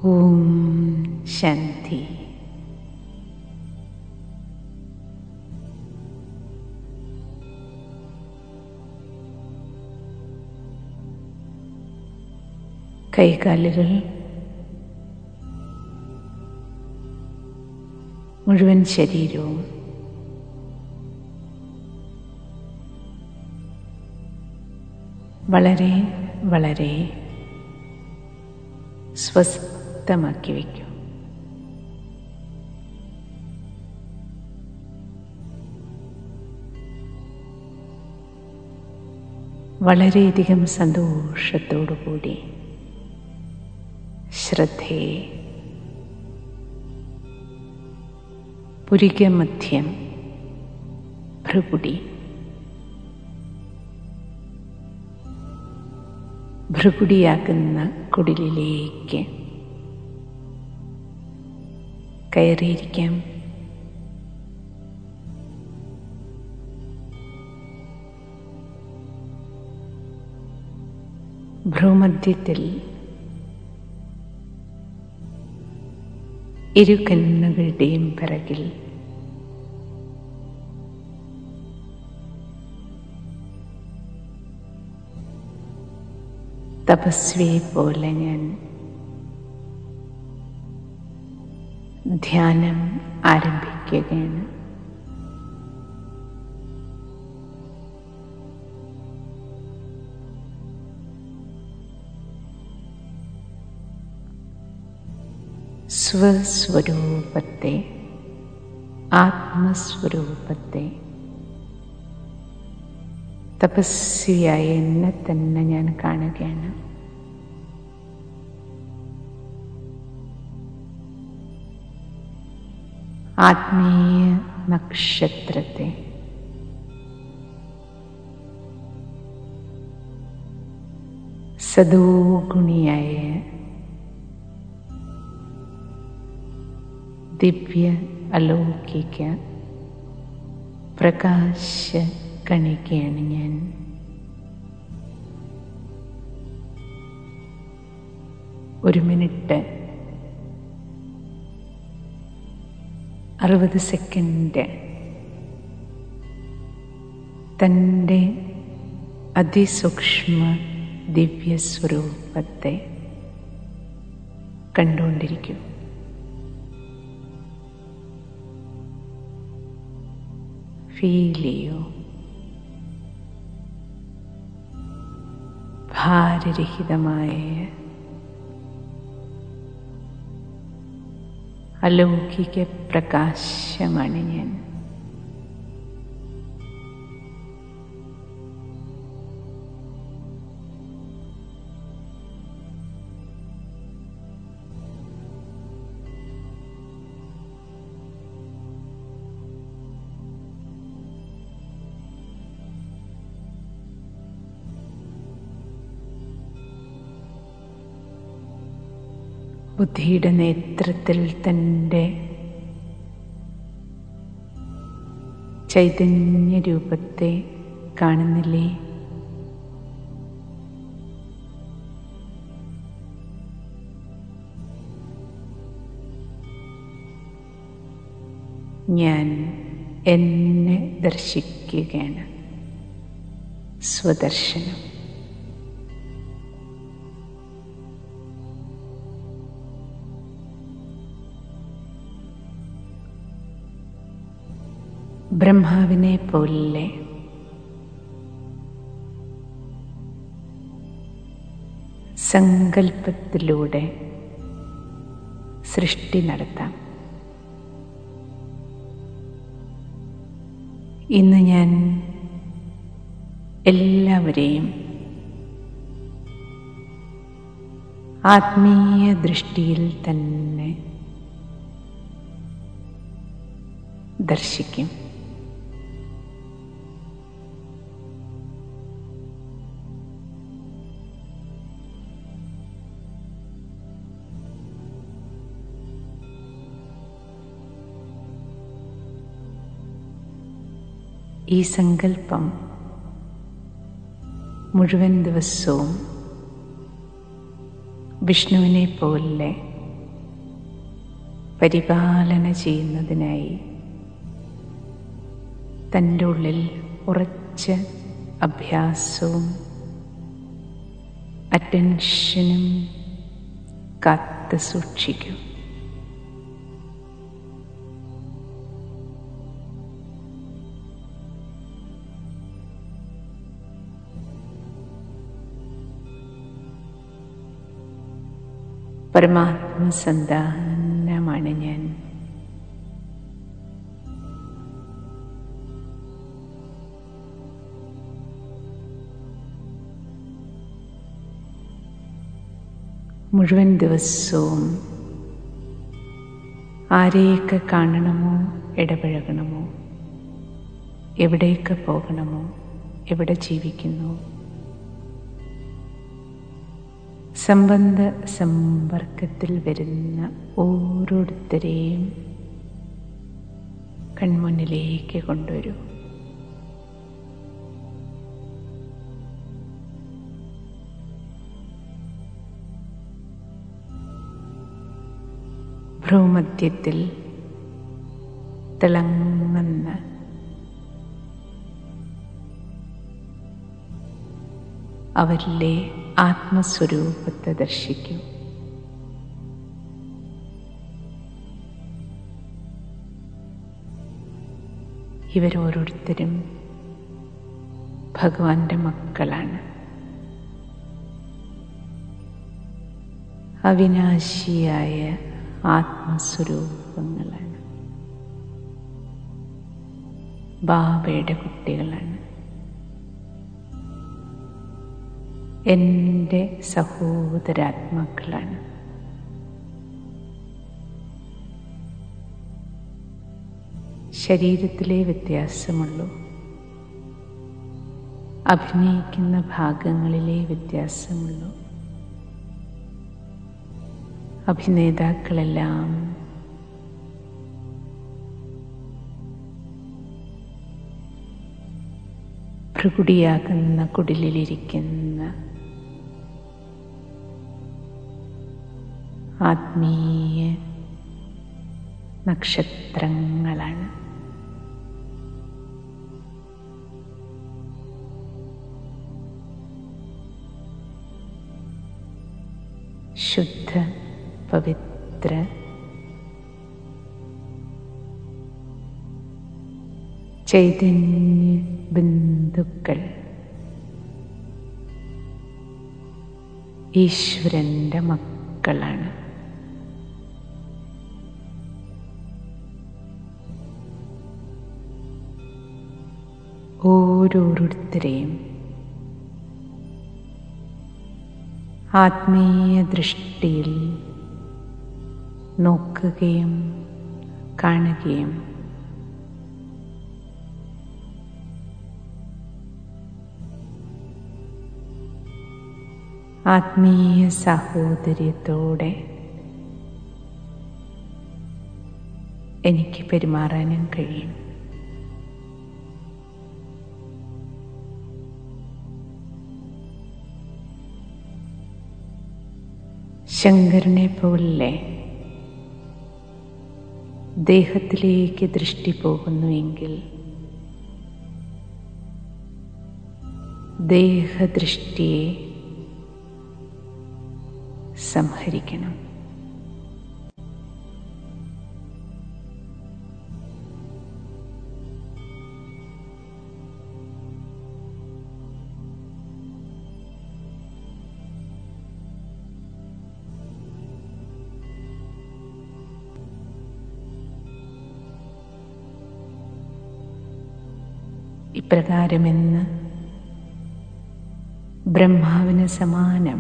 ഓം ശാന്തി. കൈകാലുകൾ മുഴുവൻ ശരീരവും വളരെ വളരെ സ്വസ്ഥമാക്കി വയ്ക്കും. വളരെയധികം സന്തോഷത്തോടുകൂടി ശ്രദ്ധയെ പുരികമധ്യം, ഭ്രുകുടി, ഭ്രുകുടിയാകുന്ന കുടിലിലേക്ക് കയറിയിരിക്കാം. ഭ്രൂമധ്യത്തിൽ ഇരു കണ്ണുകളുടെയും പിറകിൽ തപസ്വിയെ പോലെ ഞാൻ ധ്യാനം ആരംഭിക്കുകയാണ്. സ്വസ്വരൂപത്തെ, ആത്മസ്വരൂപത്തെ, തപസ്വിയായ എന്നെ തന്നെ ഞാൻ കാണുകയാണ്. ആത്മീയ നക്ഷത്രത്തെ സദോഗുണിയായ ദിവ്യ അലൗകിക പ്രകാശ കണികയാണ് ഞാൻ. ഒരു മിനിറ്റ് 60 സെക്കൻഡ് തൻ്റെ അതിസൂക്ഷ്മ ദിവ്യസ്വരൂപത്തെ കണ്ടുകൊണ്ടിരിക്കും. ഫീൽ ചെയ്യൂ. ഭാരരഹിതമായ അലൗകിക പ്രകാശമാണ് ഞാൻ. ബുദ്ധിയുടെ നേതൃത്വത്തിൽ തൻ്റെ ചൈതന്യ രൂപത്തെ കാണുന്നില്ലേ? ഞാൻ എന്നെ ദർശിക്കുകയാണ്. സ്വദർശനം. ബ്രഹ്മാവിനെ പോലെ സങ്കല്പത്തിലൂടെ സൃഷ്ടി നടത്താം. ഇന്ന് ഞാൻ എല്ലാവരെയും ആത്മീയ ദൃഷ്ടിയിൽ തന്നെ ദർശിക്കും. ഈ സങ്കല്പം മുഴുവൻ ദിവസവും വിഷ്ണുവിനെ പോലെ പരിപാലന ചെയ്യുന്നതിനായി തൻ്റെ ഉള്ളിൽ ഉറച്ച അഭ്യാസവും അറ്റൻഷനും കാത്തു സൂക്ഷിക്കൂ. പരമാത്മസന്താനമാണ് ഞാൻ. മുഴുവൻ ദിവസവും ആരെയൊക്കെ കാണണമോ, ഇടപഴകണമോ, എവിടേക്ക് പോകണമോ, എവിടെ ജീവിക്കുന്നു, സംബന്ധ സമ്പർക്കത്തിൽ വരുന്ന ഓരോരുത്തരെയും കൺമുന്നിലേക്ക് കൊണ്ടുവരൂ. ഭ്രൂമധ്യത്തിൽ തിളങ്ങുന്ന അവരിലെ ആത്മസ്വരൂപത്തെ ദർശിക്കൂ. ഇവരോരോരുത്തരും ഭഗവാന്റെ മക്കളാണ്. അവിനാശിയായ ആത്മസ്വരൂപങ്ങളാണ്. ബാബയുടെ കുട്ടികളാണ്. എൻ്റെ സഹോദരാത്മാക്കളാണ്. ശരീരത്തിലെ വ്യത്യാസമുള്ളൂ, അഭിനയിക്കുന്ന ഭാഗങ്ങളിലെ വ്യത്യാസമുള്ളൂ. അഭിനേതാക്കളെല്ലാം ഭൃകുടിയാകുന്ന കുടിലിലിരിക്കുന്ന ആത്മീയ നക്ഷത്രങ്ങളാണ്. ശുദ്ധ പവിത്ര ചൈതന്യ ബിന്ദുക്കൾ ഈശ്വരന്റെ മക്കളാണ്. ഓരോരുത്തരെയും ആത്മീയ ദൃഷ്ടിയിൽ നോക്കുകയും കാണുകയും ആത്മീയ സാഹോദര്യത്തോടെ എനിക്ക് പെരുമാറാനും കഴിയും. ശങ്കരനെ പോലെ ദേഹത്തിലേക്ക് ദൃഷ്ടി പോകുന്നുവെങ്കിൽ ദേഹദൃഷ്ടിയെ സംഹരിക്കണം. ഇപ്രകാരമെന്ന് ബ്രഹ്മാവിന് സമാനം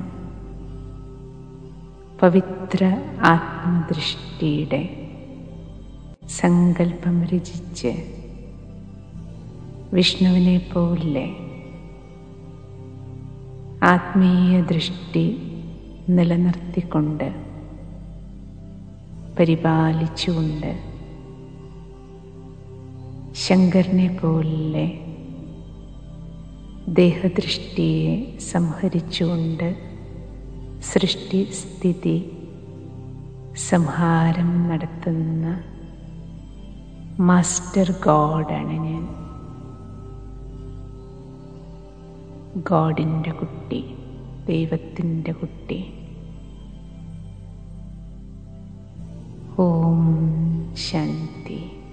പവിത്ര ആത്മദൃഷ്ടിയുടെ സങ്കല്പം രചിച്ച് വിഷ്ണുവിനെ പോലെ ആത്മീയ ദൃഷ്ടി നിലനിർത്തിക്കൊണ്ട് പരിപാലിച്ചുകൊണ്ട് ശങ്കരനെ പോലെ ദേഹദൃഷ്ടിയെ സംഹരിച്ചുകൊണ്ട് സൃഷ്ടി സ്ഥിതി സംഹാരം നടത്തുന്ന മാസ്റ്റർ ഗോഡാണ് ഞാൻ. ഗോഡിൻ്റെ കുട്ടി, ദൈവത്തിൻ്റെ കുട്ടി. ഓം ശാന്തി.